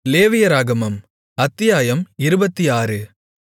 லேவியராகமம் அத்தியாயம் 26.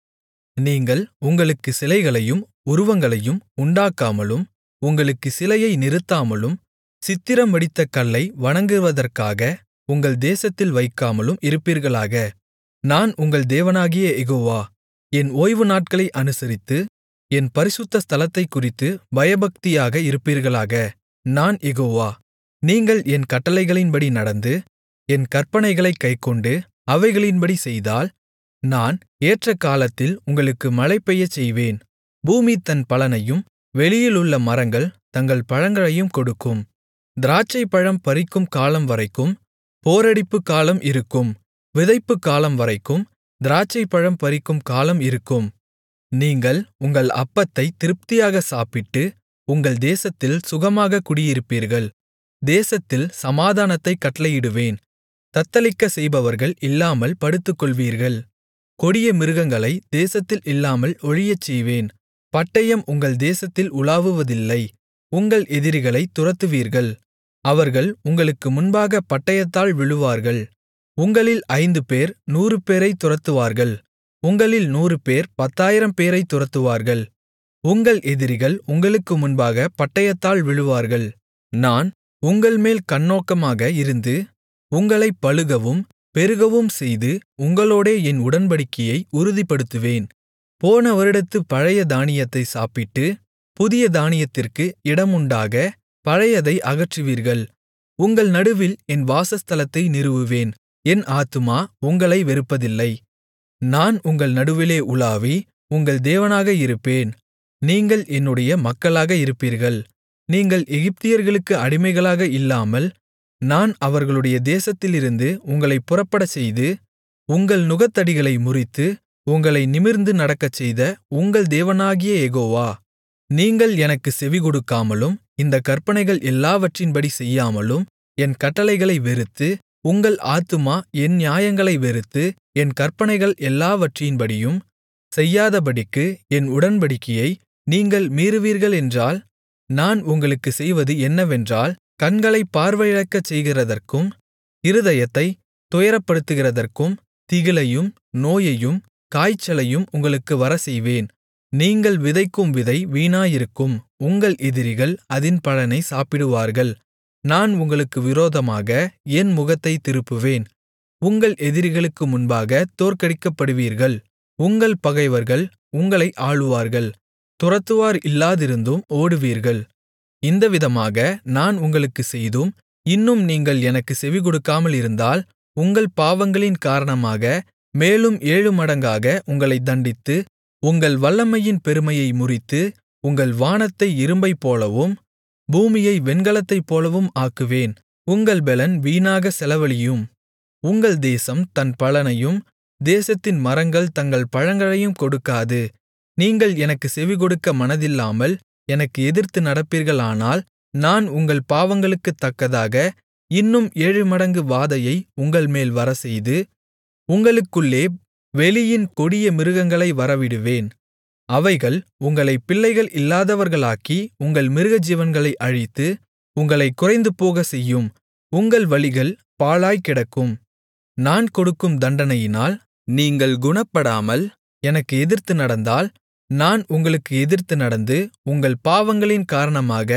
நீங்கள் உங்களுக்குச் சிலைகளையும் உருவங்களையும் உண்டாக்காமலும் உங்களுக்குச் சிலையை நிறுத்தாமலும் சித்திரம் வடித்த கல்லை வணங்குவதற்காக உங்கள் தேசத்தில் வைக்காமலும் இருப்பீர்களாக. நான் உங்கள் தேவனாகிய யெகோவா. என் ஓய்வு நாட்களை அனுசரித்து என் பரிசுத்த ஸ்தலத்தைக்குறித்துப் பயபக்தியாக இருப்பீர்களாக. நான் யெகோவா. நீங்கள் என் கட்டளைகளின்படி நடந்து என் கற்பனைகளைக் கைக்கொண்டு அவைகளின்படி செய்தால், நான் ஏற்ற காலத்தில் உங்களுக்கு மழை பெய்யச் செய்வேன். பூமி தன் பலனையும் வெளியிலுள்ள மரங்கள் தங்கள் பழங்களையும் கொடுக்கும். திராட்சைப்பழம் பறிக்கும் காலம் வரைக்கும் போரடிப்புக் காலம் இருக்கும். விதைப்புக் காலம் வரைக்கும் திராட்சைப்பழம் பறிக்கும் காலம் இருக்கும். நீங்கள் உங்கள் அப்பத்தைத் திருப்தியாக சாப்பிட்டு உங்கள் தேசத்தில் சுகமாகக் குடியிருப்பீர்கள். தேசத்தில் சமாதானத்தைக் கட்டளையிடுவேன். தத்தளிக்கச் செய்பவர்கள் இல்லாமல் படுத்துக்கொள்வீர்கள். கொடிய மிருகங்களை தேசத்தில் இல்லாமல் ஒழியச்செய்வேன். பட்டயம் உங்கள் தேசத்தில் உலாவுவதில்லை. உங்கள் எதிரிகளைத் துரத்துவீர்கள். அவர்கள் உங்களுக்கு முன்பாகப் பட்டயத்தால் விழுவார்கள். உங்களில் 5 பேர் 100 பேரைத் துரத்துவார்கள். உங்களில் 100 பேர் 10,000 பேரைத் துரத்துவார்கள். உங்கள் எதிரிகள் உங்களுக்கு முன்பாகப் பட்டயத்தால் விழுவார்கள். நான் உங்கள்மேல் கண்ணோக்கமாக இருந்து உங்களைப் பலுகவும் பெருகவும் செய்து உங்களோடே என் உடன்படிக்கையை உறுதிப்படுத்துவேன். போன வருடத்துப் பழைய தானியத்தை சாப்பிட்டு புதிய தானியத்திற்கு இடமுண்டாக பழையதை அகற்றுவீர்கள். உங்கள் நடுவில் என் வாசஸ்தலத்தை நிறுவுவேன். என் ஆத்துமா உங்களை வெறுப்பதில்லை. நான் உங்கள் நடுவிலே உலாவி உங்கள் தேவனாக இருப்பேன். நீங்கள் என்னுடைய மக்களாக இருப்பீர்கள். நீங்கள் எகிப்தியர்களுக்கு அடிமைகளாக இல்லாமல் நான் அவர்களுடைய தேசத்திலிருந்து உங்களைப் புறப்படச்செய்து உங்கள் நுகத்தடிகளை முறித்து உங்களை நிமிர்ந்து நடக்கச்செய்த உங்கள் தேவனாகிய யெகோவா. நீங்கள் எனக்குச் செவிகொடுக்காமலும் இந்தக் கற்பனைகள் எல்லாவற்றின்படி செய்யாமலும் என் கட்டளைகளை வெறுத்து உங்கள் ஆத்துமா என் நியாயங்களை வெறுத்து என் கற்பனைகள் எல்லாவற்றின்படியும் செய்யாதபடிக்கு என் உடன்படிக்கையை நீங்கள் மீறுவீர்களென்றால், நான் உங்களுக்குச் செய்வது என்னவென்றால், கண்களைப் பார்வையிழக்கச் செய்கிறதற்கும் இருதயத்தைத் துயரப்படுத்துகிறதற்கும் திகிலையும் நோயையும் காய்ச்சலையும் உங்களுக்கு வரச்செய்வேன். நீங்கள் விதைக்கும் விதை வீணாயிருக்கும். உங்கள் எதிரிகள் அதின் பலனை சாப்பிடுவார்கள். நான் உங்களுக்கு விரோதமாக என் முகத்தைத் திருப்புவேன். உங்கள் எதிரிகளுக்கு முன்பாகத் தோற்கடிக்கப்படுவீர்கள். உங்கள் பகைவர்கள் உங்களை ஆளுவார்கள். துரத்துவார் இல்லாதிருந்தும் ஓடுவீர்கள். இந்த விதமாக நான் உங்களுக்குச் செய்தும் இன்னும் நீங்கள் எனக்குச் செவிகொடுக்காமலிருந்தால், உங்கள் பாவங்களின் காரணமாக மேலும் 7 மடங்காக உங்களைத் தண்டித்து உங்கள் வல்லமையின் பெருமையை முறித்து உங்கள் வானத்தை இரும்பைப்போலவும் பூமியை வெண்கலத்தைப் போலவும் ஆக்குவேன். உங்கள் பெலன் வீணாகச் செலவழியும். உங்கள் தேசம் தன் பலனையும் தேசத்தின் மரங்கள் தங்கள் பழங்களையும் கொடுக்காது. நீங்கள் எனக்குச் செவிகொடுக்க மனதில்லாமல் எனக்கு எதிர்த்து நடப்பீர்களானால், நான் உங்கள் பாவங்களுக்குத் தக்கதாக இன்னும் 7 மடங்கு வாதையை உங்கள்மேல் வரச்செய்து உங்களுக்குள்ளே வெளியின் கொடிய மிருகங்களை வரவிடுவேன். அவைகள் உங்களைப் பிள்ளைகள் இல்லாதவர்களாக்கி உங்கள் மிருகஜீவன்களை அழித்து உங்களைக் குறைந்துபோகச் செய்யும். உங்கள் வழிகள் பாழாய்க் கிடக்கும். நான் கொடுக்கும் தண்டனையினால் நீங்கள் குணப்படாமல் எனக்கு எதிர்த்து நடந்தால், நான் உங்களுக்கு எதிர்த்து நடந்து உங்கள் பாவங்களின் காரணமாக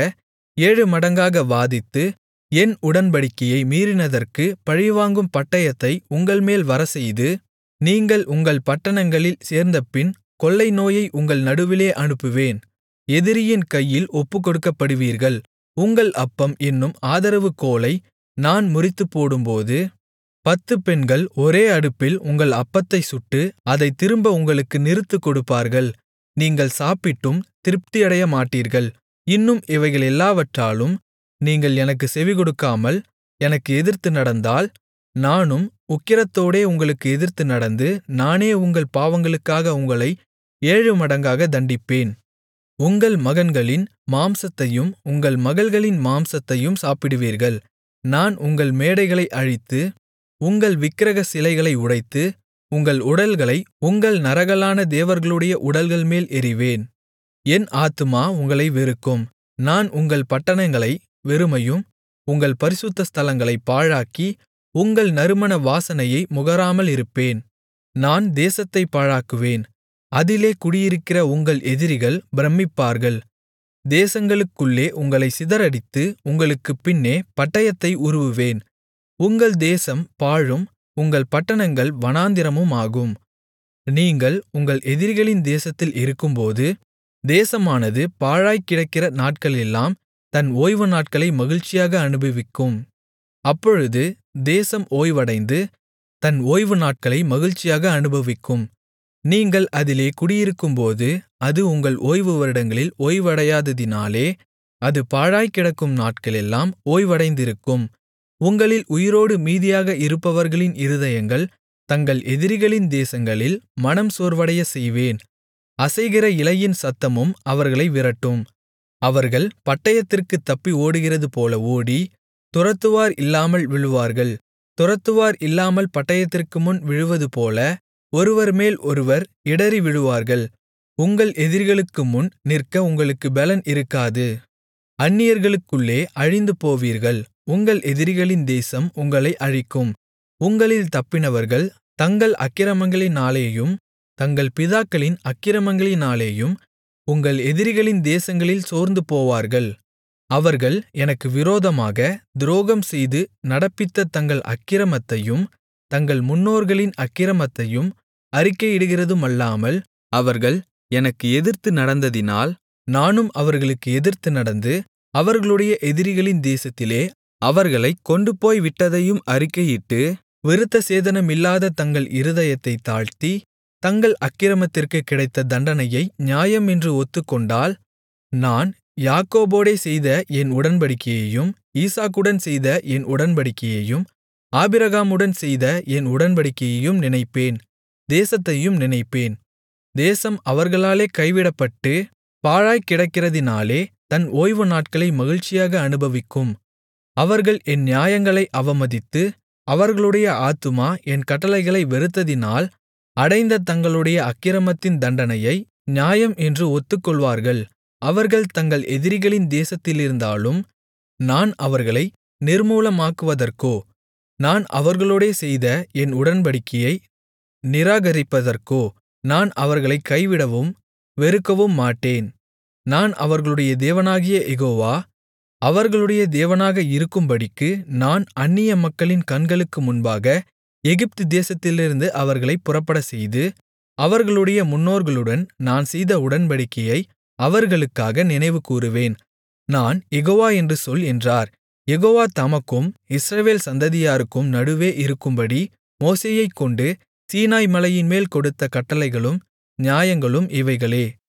7 மடங்காக வாதித்து என் உடன்படிக்கையை மீறினதற்கு பழிவாங்கும் பட்டயத்தை உங்கள்மேல் வரச்செய்து, நீங்கள் உங்கள் பட்டணங்களில் சேர்ந்தபின் கொள்ளை நோயை உங்கள் நடுவிலே அனுப்புவேன். எதிரியின் கையில் ஒப்புக்கொடுக்கப்படுவீர்கள். உங்கள் அப்பம் என்னும் ஆதரவு கோலை நான் முறித்துப்போடும்போது 10 பெண்கள் ஒரே அடுப்பில் உங்கள் அப்பத்தைச் சுட்டு அதைத் திரும்ப உங்களுக்கு நிறுத்துக் கொடுப்பார்கள். நீங்கள் சாப்பிட்டும் திருப்தியடையமாட்டீர்கள். இன்னும் இவைகளெல்லாவற்றாலும் நீங்கள் எனக்குச் செவிகொடுக்காமல் எனக்கு எதிர்த்து நடந்தால், நானும் உக்கிரத்தோடே உங்களுக்கு எதிர்த்து நடந்து நானே உங்கள் பாவங்களுக்காக உங்களை 7 மடங்காக தண்டிப்பேன். உங்கள் மகன்களின் மாம்சத்தையும் உங்கள் மகள்களின் மாம்சத்தையும் சாப்பிடுவீர்கள். நான் உங்கள் மேடைகளை அழித்து உங்கள் விக்கிரக சிலைகளை உடைத்து உங்கள் உடல்களை உங்கள் நரகலான தேவர்களுடைய உடல்கள்மேல் எறிவேன். என் ஆத்துமா உங்களை வெறுக்கும். நான் உங்கள் பட்டணங்களை வெறுமையும் உங்கள் பரிசுத்த ஸ்தலங்களைப் பாழாக்கி உங்கள் நறுமண வாசனையை முகராமல் இருப்பேன். நான் தேசத்தைப் பாழாக்குவேன். அதிலே குடியிருக்கிற உங்கள் எதிரிகள் பிரமிப்பார்கள். தேசங்களுக்குள்ளே உங்களைச் சிதறடித்து உங்களுக்குப் பின்னே பட்டயத்தை உருவுவேன். உங்கள் தேசம் பாழும் உங்கள் பட்டணங்கள் வனாந்திரமுமாகும். நீங்கள் உங்கள் எதிரிகளின் தேசத்தில் இருக்கும்போது, தேசமானது பாழாய்க் கிடக்கிற நாட்களெல்லாம் தன் ஓய்வு நாட்களை மகிழ்ச்சியாக அனுபவிக்கும். அப்பொழுது தேசம் ஓய்வடைந்து தன் ஓய்வு நாட்களை மகிழ்ச்சியாக அனுபவிக்கும். நீங்கள் அதிலே குடியிருக்கும்போது அது உங்கள் ஓய்வு வருடங்களில் ஓய்வடையாததினாலே அது பாழாய்க் கிடக்கும் நாட்களெல்லாம் ஓய்வடைந்திருக்கும். உங்களில் உயிரோடு மீதியாக இருப்பவர்களின் இருதயங்கள் தங்கள் எதிரிகளின் தேசங்களில் மனம் சோர்வடையச் செய்வேன். அசைகிற இலையின் சத்தமும் அவர்களை விரட்டும். அவர்கள் பட்டயத்திற்குத் தப்பி ஓடுகிறதுபோல ஓடி, துரத்துவார் இல்லாமல் விழுவார்கள். துரத்துவார் இல்லாமல் பட்டயத்திற்கு முன் விழுவதுபோல ஒருவர்மேல் ஒருவர் இடறி விழுவார்கள். உங்கள் எதிரிகளுக்கு முன் நிற்க உங்களுக்குப் பெலன் இருக்காது. அந்நியர்களுக்குள்ளே அழிந்து போவீர்கள். உங்கள் எதிரிகளின் தேசம் உங்களை அழிக்கும். உங்களில் தப்பினவர்கள் தங்கள் அக்கிரமங்களினாலேயும் தங்கள் பிதாக்களின் அக்கிரமங்களினாலேயும் உங்கள் எதிரிகளின் தேசங்களில் சோர்ந்து போவார்கள். அவர்கள் எனக்கு விரோதமாக துரோகம் செய்து நடப்பித்த தங்கள் அக்கிரமத்தையும் தங்கள் முன்னோர்களின் அக்கிரமத்தையும் அறிக்கையிடுகிறதுமல்லாமல், அவர்கள் எனக்கு எதிர்த்து நடந்ததினால் நானும் அவர்களுக்கு எதிர்த்து நடந்து அவர்களுடைய எதிரிகளின் தேசத்திலே அவர்களைக் கொண்டுபோய் விட்டதையும் அறிக்கையிட்டு, விருத்தசேதனமில்லாத தங்கள் இருதயத்தைத் தாழ்த்தி, தங்கள் அக்கிரமத்திற்குக் கிடைத்த தண்டனையை நியாயம் என்று ஒத்துக்கொண்டால், நான் யாக்கோபோடே செய்த என் உடன்படிக்கையையும் ஈசாக்குடன் செய்த என் உடன்படிக்கையையும் ஆபிரகாமுடன் செய்த என் உடன்படிக்கையையும் நினைப்பேன். தேசத்தையும் நினைப்பேன். தேசம் அவர்களாலே கைவிடப்பட்டு பாழாய்க் கிடக்கிறதினாலே தன் ஓய்வு நாட்களை மகிழ்ச்சியாக அனுபவிக்கும். அவர்கள் என் நியாயங்களை அவமதித்து அவர்களுடைய ஆத்துமா என் கட்டளைகளை வெறுத்ததினால் அடைந்த தங்களுடைய அக்கிரமத்தின் தண்டனையை நியாயம் என்று ஒத்துக்கொள்வார்கள். அவர்கள் தங்கள் எதிரிகளின் தேசத்திலிருந்தாலும் நான் அவர்களை நிர்மூலமாக்குவதற்கோ, நான் அவர்களோடே செய்த என் உடன்படிக்கையை நிராகரிப்பதற்கோ நான் அவர்களைக் கைவிடவும் வெறுக்கவும் மாட்டேன். நான் அவர்களுடைய தேவனாகிய யெகோவா. அவர்களுடைய தேவனாக இருக்கும்படிக்கு நான் அந்நிய மக்களின் கண்களுக்கு முன்பாக எகிப்து தேசத்திலிருந்து அவர்களைப் புறப்படச்செய்து, அவர்களுடைய முன்னோர்களுடன் நான் செய்த உடன்படிக்கையை அவர்களுக்காக நினைவுகூருவேன். நான் யெகோவா என்று சொல் என்றார். யெகோவா தமக்கும் இஸ்ரவேல் சந்ததியாருக்கும் நடுவே இருக்கும்படி மோசேயைக்கொண்டு சீனாய் மலையின்மேல் கொடுத்த கட்டளைகளும் நியாயங்களும் இவைகளே.